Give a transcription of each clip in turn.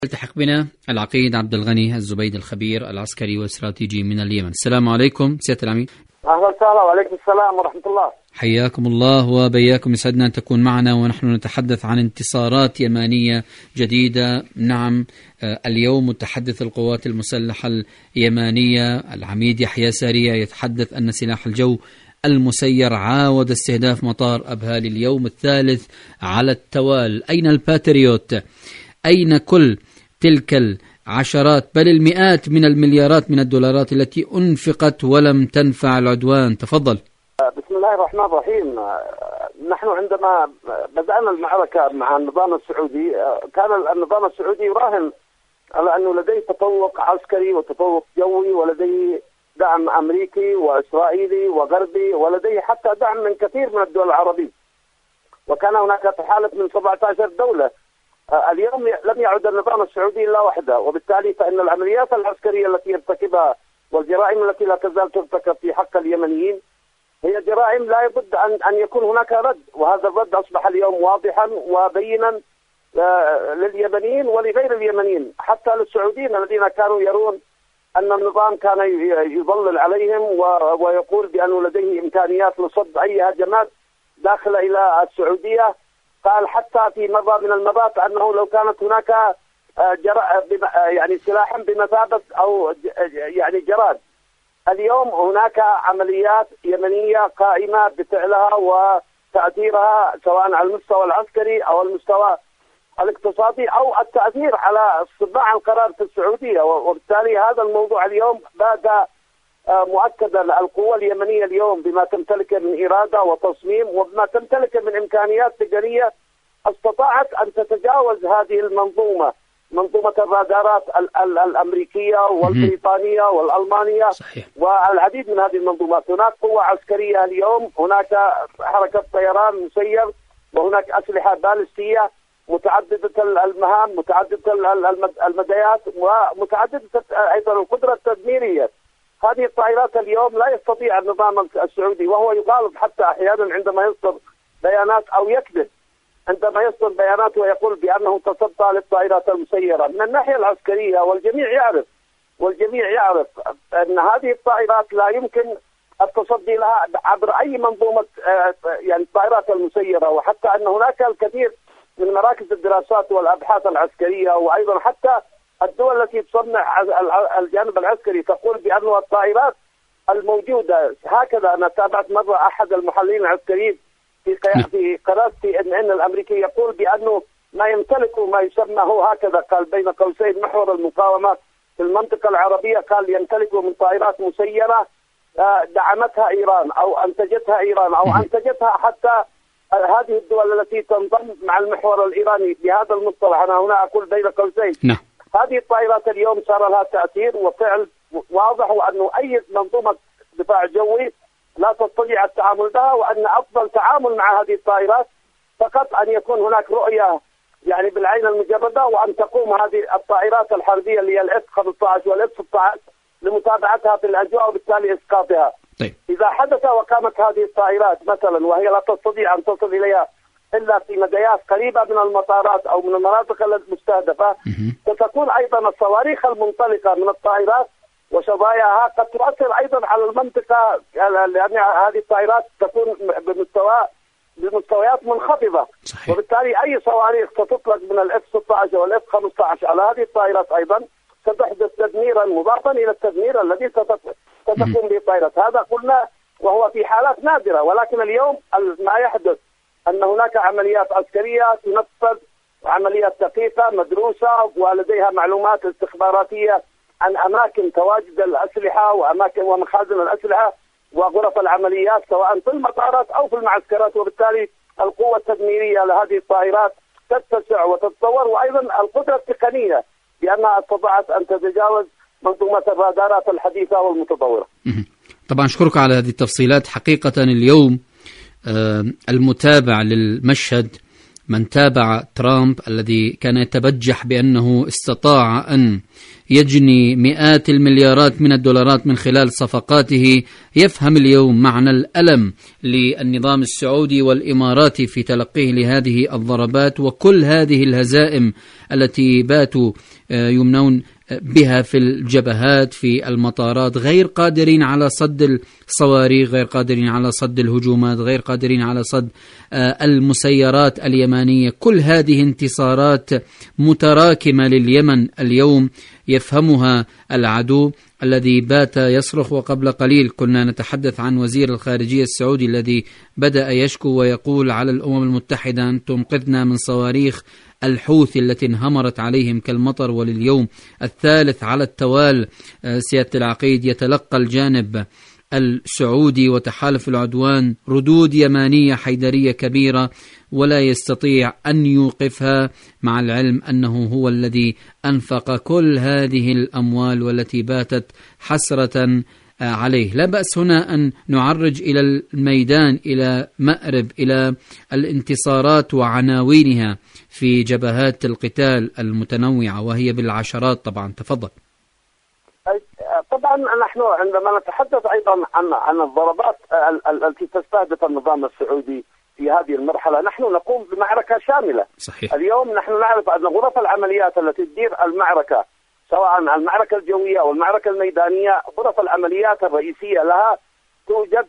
التحق بنا العقيد عبد الغني الزبيدي الخبير العسكري والاستراتيجي من اليمن. السلام عليكم سيادة العميد. أهلا وسهلا وعليكم السلام ورحمة الله. حياكم الله وبياكم، يسعدنا أن تكون معنا ونحن نتحدث عن انتصارات يمانية جديدة. نعم، اليوم متحدث القوات المسلحة اليمانية العميد يحيى سارية يتحدث أن سلاح الجو المسير عاود استهداف مطار أبها لليوم الثالث على التوالي. أين الباتريوت؟ أين كل تلك العشرات بل المئات من المليارات من الدولارات التي أنفقت ولم تنفع العدوان؟ تفضل. بسم الله الرحمن الرحيم. نحن عندما بدأنا المعركة مع النظام السعودي كان النظام السعودي يراهن على أنه لديه تفوق عسكري وتفوق جوي ولديه دعم أمريكي وإسرائيلي وغربي ولديه حتى دعم من كثير من الدول العربية، وكان هناك تحالف من 17 دولة. اليوم لم يعد النظام السعودي إلا وحده، وبالتالي فإن العمليات العسكرية التي يرتكبها والجرائم التي لا تزال ترتكب في حق اليمنيين هي جرائم لا بد أن يكون هناك رد، وهذا الرد أصبح اليوم واضحا وبينا لليمنيين ولغير اليمنيين، حتى للسعوديين الذين كانوا يرون أن النظام كان يظلل عليهم ويقول بأنه لديه إمكانيات لصد أي هجمات داخل إلى السعودية. قال حتى في مرة من المرات أنه لو كانت هناك يعني سلاحا بمثابة أو يعني جراد. اليوم هناك عمليات يمنية قائمة بفعلها وتأثيرها سواء على المستوى العسكري أو المستوى الاقتصادي أو التأثير على صناع القرار في السعودية، وبالتالي هذا الموضوع اليوم بات مؤكدا. القوة اليمنية اليوم بما تمتلك من إرادة وتصميم وبما تمتلك من إمكانيات تجارية استطاعت أن تتجاوز هذه منظومة الرادارات الأمريكية والبريطانية والألمانية. صحيح. والعديد من هذه المنظومات. هناك قوة عسكرية اليوم، هناك حركة طيران مسير، وهناك أسلحة باليستية متعددة المهام، متعددة المديات، ومتعددة أيضا القدرة التدميرية. هذه الطائرات اليوم لا يستطيع النظام السعودي، وهو يغالط حتى أحيانا عندما يصدر بيانات أو يكذب عندما يصدر بيانات ويقول بأنه تصدى للطائرات المسيرة. من الناحية العسكرية والجميع يعرف أن هذه الطائرات لا يمكن التصدي لها عبر أي منظومة يعني الطائرات المسيرة، وحتى أن هناك الكثير من مراكز الدراسات والأبحاث العسكرية وأيضا حتى الدول التي تصنع الجانب العسكري تقول بأن الطائرات الموجودة هكذا. أنا تابعت مرة أحد المحللين العسكريين في قناة CNN الأمريكي يقول بأنه ما يمتلك ما يسمى هو هكذا، قال بين قوسين محور المقاومة في المنطقة العربية، قال يمتلكه من طائرات مسيرة دعمتها إيران أو أنتجتها إيران أو أنتجتها حتى هذه الدول التي تنضم مع المحور الإيراني بهذا المصطلح. أنا هنا أقول بين قوسين. نعم. هذه الطائرات اليوم صار لها تأثير وفعل واضح، وأنه أي منظومة دفاع جوي لا تستطيع التعامل بها، وأن أفضل تعامل مع هذه الطائرات فقط أن يكون هناك رؤية يعني بالعين المجردة، وأن تقوم هذه الطائرات الحربية اللي هي الإف 15 والإف 16 لمتابعتها في الأجواء وبالتالي إسقاطها. طيب. إذا حدث وقامت هذه الطائرات مثلا وهي لا تستطيع أن تصل إليها إلا في مديات قريبة من المطارات أو من المناطق المستهدفة، ستكون أيضا الصواريخ المنطلقة من الطائرات وشظاياها قد تؤثر أيضا على المنطقة، لأن هذه الطائرات تكون بمستويات منخفضة. صحيح. وبالتالي أي صواريخ ستطلق من الإف 16 والإف 15 على هذه الطائرات أيضا ستحدث تدميرا مضافا إلى التدمير الذي ستقوم به الطائرات. هذا قلنا وهو في حالات نادرة، ولكن اليوم ما يحدث أن هناك عمليات عسكرية تنفذ، عمليات دقيقة مدروسة ولديها معلومات استخباراتية عن أماكن تواجد الأسلحة وأماكن ومخازن الأسلحة وغرف العمليات سواء في المطارات أو في المعسكرات، وبالتالي القوة التدميرية لهذه الطائرات تتسع وتتطور، وأيضا القدرة التقنية بأنها استطاعت أن تتجاوز منظومة الرادارات الحديثة والمتطورة. طبعا أشكرك على هذه التفصيلات. حقيقة اليوم المتابع للمشهد من تابع ترامب الذي كان يتبجح بأنه استطاع أن يجني مئات المليارات من الدولارات من خلال صفقاته، يفهم اليوم معنى الألم للنظام السعودي والإماراتي في تلقيه لهذه الضربات وكل هذه الهزائم التي باتوا يمنون بها في الجبهات، في المطارات، غير قادرين على صد الصواريخ، غير قادرين على صد الهجومات، غير قادرين على صد المسيرات اليمانية. كل هذه انتصارات متراكمة لليمن اليوم يفهمها العدو الذي بات يصرخ. وقبل قليل كنا نتحدث عن وزير الخارجية السعودي الذي بدأ يشكو ويقول على الأمم المتحدة أن تنقذنا من صواريخ الحوثي التي انهمرت عليهم كالمطر. ولليوم الثالث على التوال سيادة العقيد يتلقى الجانب السعودي وتحالف العدوان ردود يمانية حيدرية كبيرة ولا يستطيع أن يوقفها، مع العلم أنه هو الذي أنفق كل هذه الأموال والتي باتت حسرة عليه. لا بأس هنا أن نعرج إلى الميدان، إلى مأرب، إلى الانتصارات وعناوينها في جبهات القتال المتنوعة وهي بالعشرات. طبعا تفضل. طبعا نحن عندما نتحدث أيضا عن الضربات التي تستهدف النظام السعودي في هذه المرحلة، نحن نقوم بمعركة شاملة. صحيح. اليوم نحن نعرف أن غرف العمليات التي تدير المعركة، سواء المعركة الجوية أو المعركة الميدانية، غرف العمليات الرئيسية لها توجد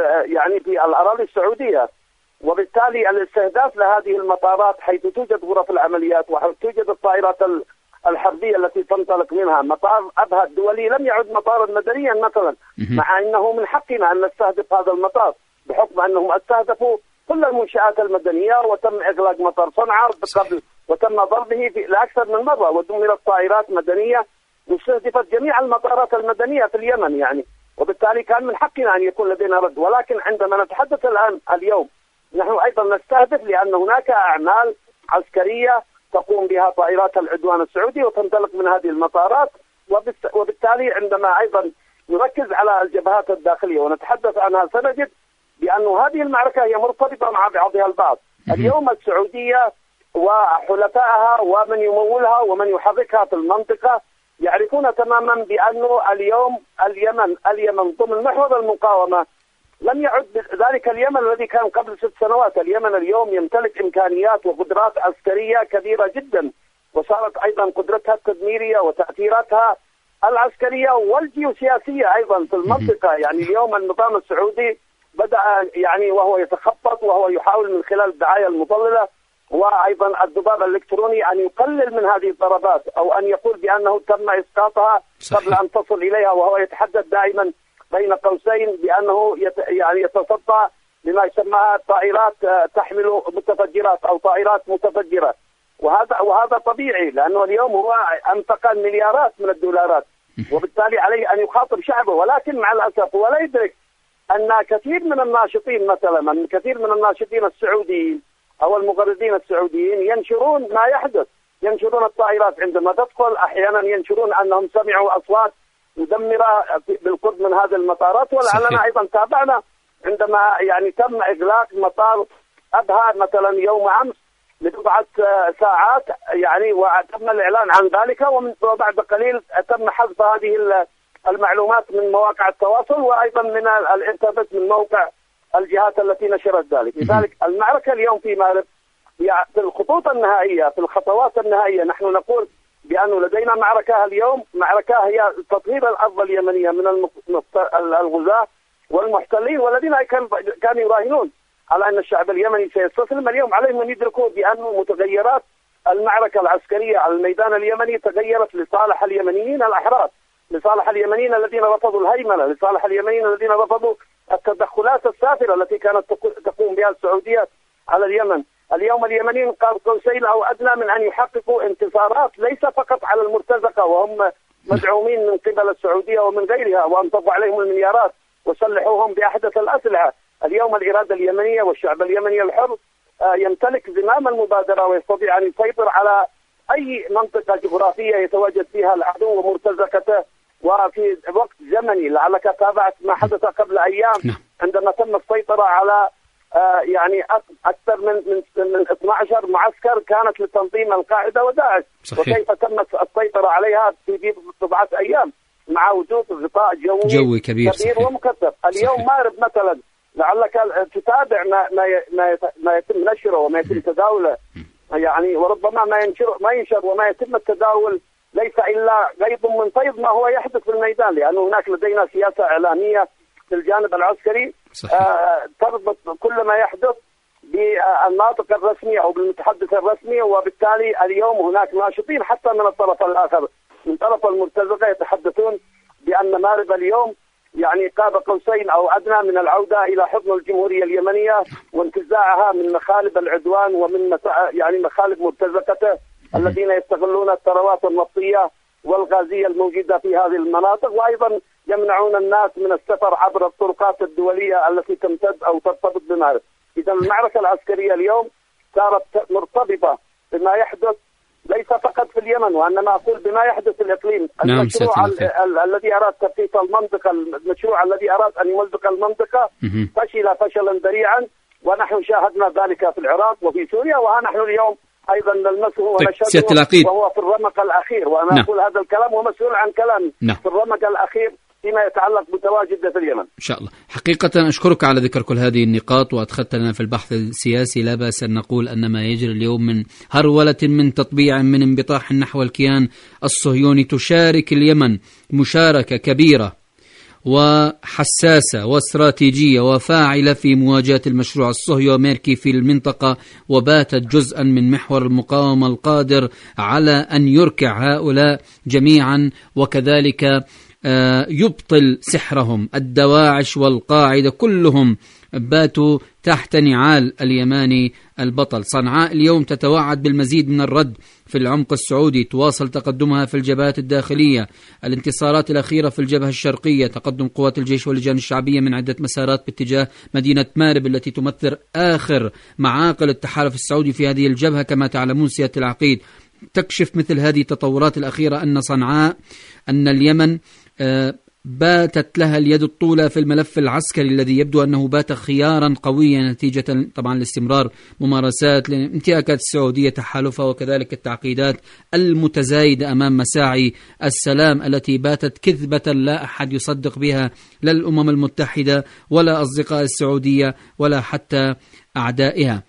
في الأراضي السعودية، وبالتالي الاستهداف لهذه المطارات حيث توجد غرف العمليات وحيث توجد الطائرات الحربية التي تنطلق منها. مطار أبها الدولي لم يعد مطارا مدنيا مثلا، مع أنه من حقنا أن نستهدف هذا المطار بحكم أنهم استهدفوا كل المنشآت المدنية، وتم إغلاق مطار صنعاء قبل وتم ضربه لأكثر من مرة، ودمرت طائرات مدنية واستهدفت جميع المطارات المدنية في اليمن وبالتالي كان من حقنا أن يكون لدينا رد. ولكن عندما نتحدث اليوم نحن أيضا نستهدف، لأن هناك أعمال عسكرية تقوم بها طائرات العدوان السعودي وتنطلق من هذه المطارات، وبالتالي عندما أيضا نركز على الجبهات الداخلية ونتحدث عنها سنجد بأن هذه المعركة هي مرتبطة مع بعضها البعض. اليوم السعودية وحلفائها ومن يمولها ومن يحركها في المنطقة يعرفون تماما بأنه اليوم اليمن ضمن محور المقاومة لم يعد ذلك اليمن الذي كان قبل 6 سنوات. اليمن اليوم يمتلك إمكانيات وقدرات عسكرية كبيرة جدا، وصارت أيضا قدرتها التدميرية وتأثيراتها العسكرية والجيوسياسية أيضا في المنطقة. اليوم النظام السعودي بدأ وهو يتخطط وهو يحاول من خلال الدعاية المضللة وأيضا الضباب الإلكتروني أن يقلل من هذه الضربات، أو أن يقول بأنه تم إسقاطها قبل أن تصل إليها، وهو يتحدث دائما بين قوسين بأنه يتصدى لما يسمى طائرات تحمل متفجرات أو طائرات متفجرة، وهذا طبيعي لأنه اليوم هو أنفق مليارات من الدولارات، وبالتالي عليه أن يخاطب شعبه. ولكن مع الأسف هو لا يدرك أن كثير من الناشطين، مثلا كثير من الناشطين السعوديين أو المغردين السعوديين ينشرون ما يحدث، ينشرون الطائرات عندما تدخل، أحيانا ينشرون أنهم سمعوا أصوات مدمرة بالقرب من هذه المطارات. ولعلنا أيضا تابعنا عندما تم إغلاق مطار أبها مثلا يوم أمس لبضعة ساعات وتم الإعلان عن ذلك، وبعد قليل تم حذف هذه المعلومات من مواقع التواصل وأيضا من الانترنت من موقع الجهات التي نشرت ذلك. لذلك المعركة اليوم في مأرب في الخطوط النهائية، في الخطوات النهائية، نحن نقول بأنه لدينا معركة اليوم، معركة هي تطهير الأرض اليمنية من الغزاة والمحتلين والذين كانوا يراهنون على أن الشعب اليمني سيستسلم. اليوم عليهم أن يدركوا بأن متغيرات المعركة العسكرية على الميدان اليمني تغيرت لصالح اليمنيين الأحرار، لصالح اليمنيين الذين رفضوا الهيمنة، لصالح اليمنيين الذين رفضوا التدخلات السافرة التي كانت تقوم بها السعودية على اليمن. اليوم اليمنيين قاب قوسين أو أدنى من أن يحققوا انتصارات ليس فقط على المرتزقة وهم مدعومين من قبل السعودية ومن غيرها وأنفقوا عليهم المليارات وسلحوهم بأحدث الأسلحة. اليوم الإرادة اليمنية والشعب اليمني الحر يمتلك زمام المبادرة ويستطيع أن يسيطر على أي منطقة جغرافية يتواجد فيها العدو ومرتزقته. وفي وقت زمني لعلك تابعت ما حدث قبل أيام عندما تم السيطرة على يعني أكثر من 12 معسكر كانت لتنظيم القاعدة وداعش. صحيح. وكيف تمت السيطرة عليها في بضعة أيام مع وجود غطاء جوي كبير ومكثف. اليوم صحيح. مارب مثلا لعلك تتابع ما يتم نشره وما يتم تداوله، يعني وربما ما ينشر وما يتم التداول ليس إلا غيض من فيض ما هو يحدث في الميدان، لأنه هناك لدينا سياسة إعلامية في الجانب العسكري تربط كل ما يحدث بالناطق الرسمي أو بالمتحدث الرسمي، وبالتالي اليوم هناك ناشطين حتى من الطرف الآخر من طرف المرتزقة يتحدثون بأن مارب اليوم يعني قاب قوسين أو أدنى من العودة إلى حضن الجمهورية اليمنية وانتزاعها من مخالب العدوان ومن يعني مخالب مرتزقته الذين يستغلون الثروات النفطية والغازية الموجودة في هذه المناطق، وأيضا يمنعون الناس من السفر عبر الطرقات الدولية التي تمتد أو ترتبط بمارب. إذا المعركة العسكرية اليوم صارت مرتبطة بما يحدث ليس فقط في اليمن، وإنما أقول بما يحدث في الإقليم. المشروع الذي أراد تخطيط المنطقة، المشروع الذي أراد أن يمزق المنطقة فشل فشلا ذريعا، ونحن شاهدنا ذلك في العراق وفي سوريا، ونحن اليوم أيضا نلمسه ونشهده وهو في الرمق الأخير، وأنا أقول هذا الكلام ومسؤول عن كلامي في الرمق الأخير فيما يتعلق بتواجده في اليمن. إن شاء الله. حقيقة أشكرك على ذكر كل هذه النقاط، وأدخلت لنا في البحث السياسي. لا بأس أن نقول أن ما يجري اليوم من هرولة، من تطبيع، من انبطاح نحو الكيان الصهيوني، تشارك اليمن مشاركة كبيرة وحساسة واستراتيجية وفاعلة في مواجهة المشروع الصهيوني في المنطقة، وباتت جزءا من محور المقاومة القادر على أن يركع هؤلاء جميعا، وكذلك يبطل سحرهم. الدواعش والقاعدة كلهم باتوا تحت نعال اليماني البطل. صنعاء اليوم تتوعد بالمزيد من الرد في العمق السعودي، تواصل تقدمها في الجبهات الداخلية. الانتصارات الأخيرة في الجبهة الشرقية، تقدم قوات الجيش واللجان الشعبية من عدة مسارات باتجاه مدينة مارب التي تمثل آخر معاقل التحالف السعودي في هذه الجبهة. كما تعلمون سيادة العقيد، تكشف مثل هذه التطورات الأخيرة أن صنعاء، أن اليمن باتت لها اليد الطولى في الملف العسكري الذي يبدو أنه بات خيارا قويا نتيجة طبعا لاستمرار ممارسات الانتهاكات السعودية تحالفها، وكذلك التعقيدات المتزايدة أمام مساعي السلام التي باتت كذبة لا أحد يصدق بها، لا الأمم المتحدة ولا أصدقاء السعودية ولا حتى أعدائها.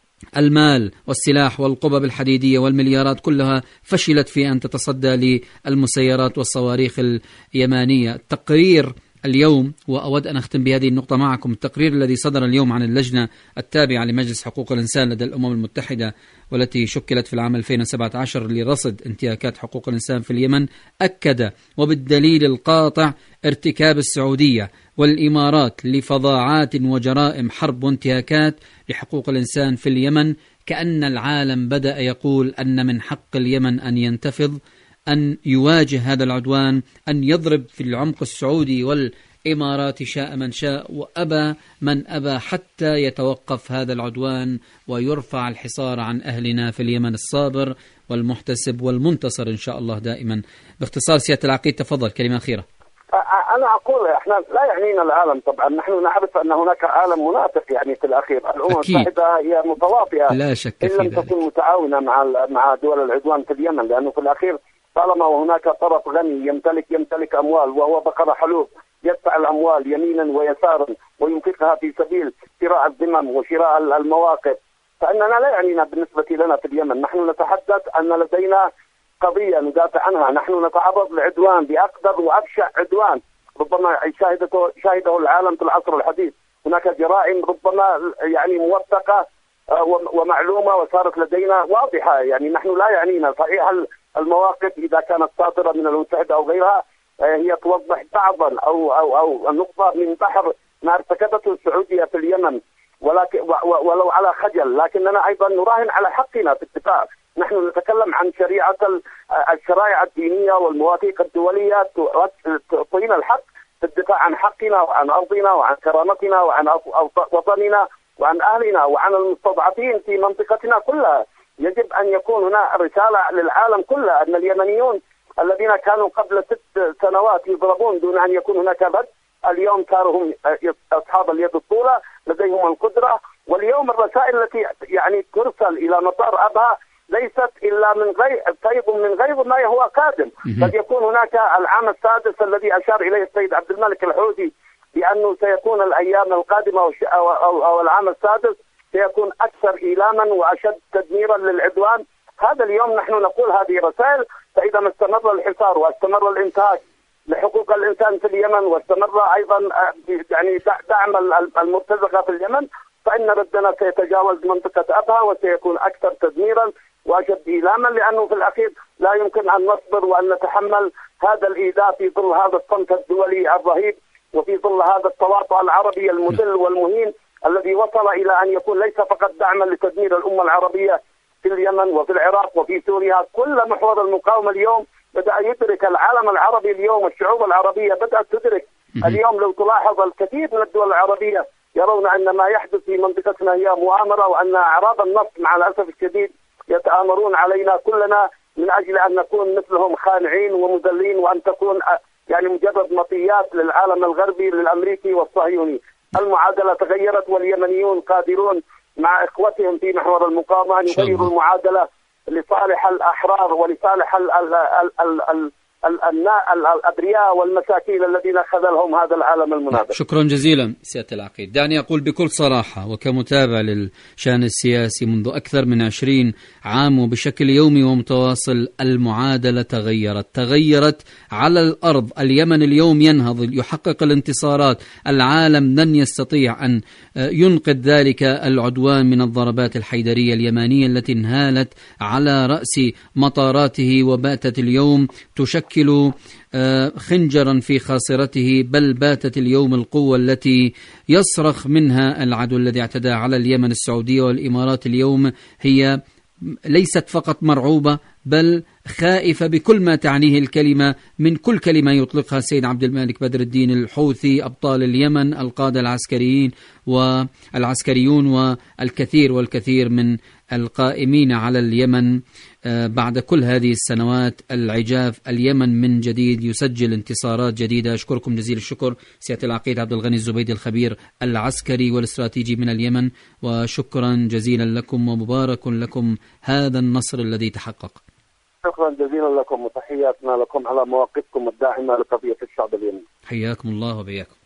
المال والسلاح والقبب الحديدية والمليارات كلها فشلت في أن تتصدى للمسيرات والصواريخ اليمانية. التقرير اليوم، وأود أن أختم بهذه النقطة معكم، التقرير الذي صدر اليوم عن اللجنة التابعة لمجلس حقوق الإنسان لدى الأمم المتحدة والتي شكلت في العام 2017 لرصد انتهاكات حقوق الإنسان في اليمن، أكد وبالدليل القاطع ارتكاب السعودية والإمارات لفظاعات وجرائم حرب وانتهاكات لحقوق الإنسان في اليمن، كأن العالم بدأ يقول أن من حق اليمن أن ينتفض، أن يواجه هذا العدوان، أن يضرب في العمق السعودي والإمارات شاء من شاء وأبى من أبى، حتى يتوقف هذا العدوان ويرفع الحصار عن أهلنا في اليمن الصابر والمحتسب والمنتصر إن شاء الله دائما. باختصار سيادة العقيد، تفضل كلمة أخيرة. أنا أقول إحنا لا يعنينا العالم، طبعا نحن نعرف أن هناك عالم منافق يعني في الأخير. الأمم المتحدة هي متواطئة لا شك إن لم تكن متعاونة مع دول العدوان في اليمن، لأنه في الأخير طالما وهناك طرف غني يمتلك أموال وهو بقرة حلوب يدفع الأموال يمينا ويسارا وينفقها في سبيل شراء الذمم وشراء المواقف، فإننا لا يعنينا بالنسبة لنا في اليمن. نحن نتحدث أن لدينا قضية ندافع عنها، نحن نتعرض لعدوان بأقدر وأبشع عدوان ربما شاهده العالم في العصر الحديث. هناك جرائم ربما يعني موثقة ومعلومة وصارت لدينا واضحة، يعني نحن لا يعنينا. صحيح المواقف إذا كانت صادرة من المتحدة أو غيرها هي توضح بعضا أو نقطة من بحر ما ارتكبته السعودية في اليمن، ولكن ولو على خجل، لكننا أيضا نراهن على حقنا في الدفاع. نحن نتكلم عن الشرائع الدينية والمواثيق الدولية تعطينا الحق في الدفاع عن حقنا وعن أرضنا وعن كرامتنا وعن وطننا وعن أهلنا وعن المستضعفين في منطقتنا كلها. يجب أن يكون هنا رسالة للعالم كله أن اليمنيون الذين كانوا قبل 6 سنوات يضربون دون أن يكون هناك رد، اليوم صاروا هم أصحاب اليد الطولى، لديهم القدرة واليوم الرسائل التي يعني ترسل إلى مطار أبها ليست إلا من فيض من غيظ ما هو قادم. قد يكون هناك العام السادس الذي أشار إليه السيد عبد الملك الحوثي بأنه سيكون الأيام القادمة أو العام السادس سيكون أكثر إيلاما وأشد تدميرا للعدوان. هذا اليوم نحن نقول هذه رسائل، فإذا ما استمر الحصار واستمر الانتهاك لحقوق الإنسان في اليمن واستمر أيضا يعني دعم المرتزقة في اليمن، فإن ردنا سيتجاوز منطقة أبها وسيكون أكثر تدميرا وأشد إيلاما، لأنه في الأخير لا يمكن أن نصبر وأن نتحمل هذا الإيذاء في ظل هذا الصمت الدولي الرهيب وفي ظل هذا التواطؤ العربي المذل والمهين الذي وصل إلى أن يكون ليس فقط دعما لتدمير الأمة العربية في اليمن وفي العراق وفي سوريا. كل محور المقاومة اليوم بدأ يدرك العالم العربي اليوم، الشعوب العربية بدأت تدرك اليوم. لو تلاحظ الكثير من الدول العربية يرون أن ما يحدث في منطقتنا هي مؤامرة، وأن أعراب النصر مع الأسف الشديد يتآمرون علينا كلنا من أجل أن نكون مثلهم خانعين ومذلين، وأن تكون يعني مجرد مطيات للعالم الغربي للأمريكي والصهيوني. المعادلة تغيرت، واليمنيون قادرون مع إخوتهم في محور المقاومة أن يغيروا المعادلة لصالح الأحرار ولصالح الأبرياء والمساكين الذين خذلهم هذا العالم المنابع. شكرا جزيلا سيادة العقيد. دعني أقول بكل صراحة وكمتابع للشأن السياسي منذ أكثر من 20 عام وبشكل يومي ومتواصل، المعادلة تغيرت على الأرض. اليمن اليوم ينهض، يحقق الانتصارات، العالم لن يستطيع أن ينقذ ذلك العدوان من الضربات الحيدرية اليمانية التي انهالت على رأس مطاراته وباتت اليوم تشكل خنجرا في خاصرته، بل باتت اليوم القوة التي يصرخ منها العدو الذي اعتدى على اليمن. السعودية والإمارات اليوم هي ليست فقط مرعوبة بل خائفة بكل ما تعنيه الكلمة من كل كلمة يطلقها السيد عبد الملك بدر الدين الحوثي، أبطال اليمن، القادة العسكريون والكثير من القائمين على اليمن. بعد كل هذه السنوات العجاف، اليمن من جديد يسجل انتصارات جديدة. أشكركم جزيل الشكر سيادة العقيد عبد الغني الزبيدي الخبير العسكري والاستراتيجي من اليمن، وشكرا جزيلا لكم ومبارك لكم هذا النصر الذي تحقق. شكرا جزيلا لكم وتحياتنا لكم على مواقفكم الداعمة لقضية الشعب اليمني. حياكم الله وبياكم.